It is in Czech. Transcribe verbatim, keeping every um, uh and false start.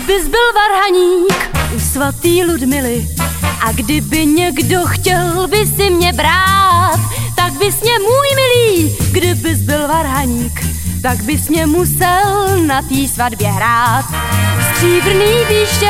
kdybys byl varhaník u svatý Ludmily a kdyby někdo chtěl by si mě brát, tak bys mě, můj milý, kdybys byl varhaník, tak bys mě musel na té svatbě hrát. Stříbrný výště